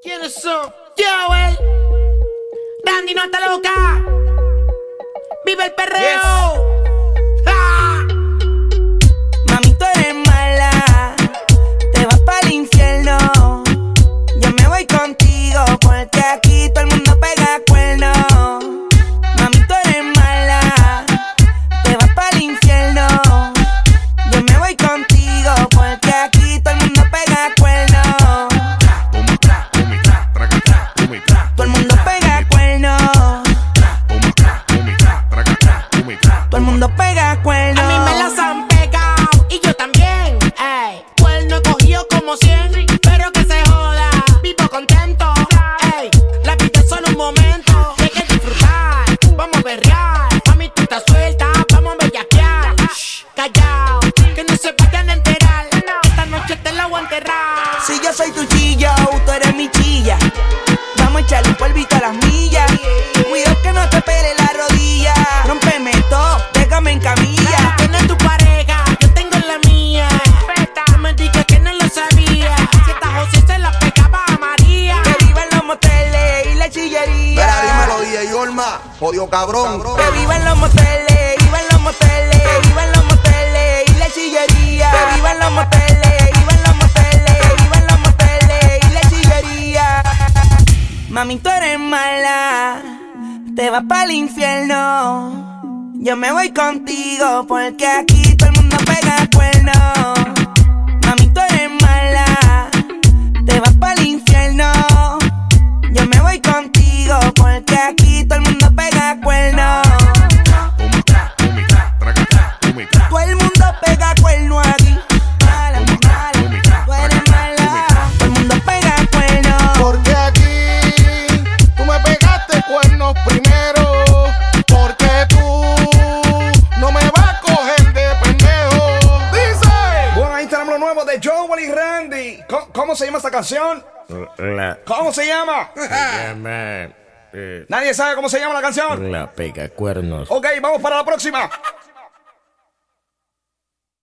¿Quiénes son? Joel, Randy no está loca. Vive el perreo. ¡Ah! Mami, tú eres mala, te vas pa'l infierno. Yo me voy contigo porque aquí todo el mundo pega cuernos. Mami, tú eres mala, te vas pa'l infierno. Yo me voy contigo porque aquí todo el mundo pega cuernos. Todo el mundo pega cuernos. Todo el mundo pega cuernos. A mí me las han pegado y yo también. Ey, cuerno cogido como 100, pero que se joda, vivo contento. Ey, la vida es solo un momento, hay que disfrutar, vamos a berrear. Mami, tú estás suelta, vamos a bellaquear. Shh, callao, que no se vayan a enterar. Esta noche te la voy a enterrar. Si yo soy tu chilla, tú eres mi chilla. Vamos a echarle un polvito a las millas. Cuidado que no te pele la rodilla. Rómpeme todo, déjame en camilla. Tienes tu pareja, yo tengo la mía. No me digas que no lo sabía. Si esta José se la pegaba a María. Que vivan los moteles y la chillería. Mira, dímelo, DJ Olma, jodido cabrón. Que vivan los moteles, vivan los moteles, vivan los moteles y la chillería. Que vivan los moteles, vivan los moteles, vivan los moteles y la chillería. Mami, tú eres mala, te vas pa'l infierno. Yo me voy contigo porque aquí todo el mundo pega cuernos. Mami, tú eres mala, te vas pa'l infierno. Yo me voy contigo porque aquí todo el mundo pega cuernos. Todo el mundo pega cuernos aquí. Mala, mala, tú eres mala. Todo el mundo pega cuernos. Porque aquí tú me pegaste cuernos primero. Porque tú no me vas a coger de pendejo. Dice. Bueno, ahí tenemos lo nuevo de Joel y Randy. ¿Cómo se llama esta canción? ¿Cómo se llama? llama Nadie sabe cómo se llama la canción. La Pegacuernos. Ok, vamos para la próxima.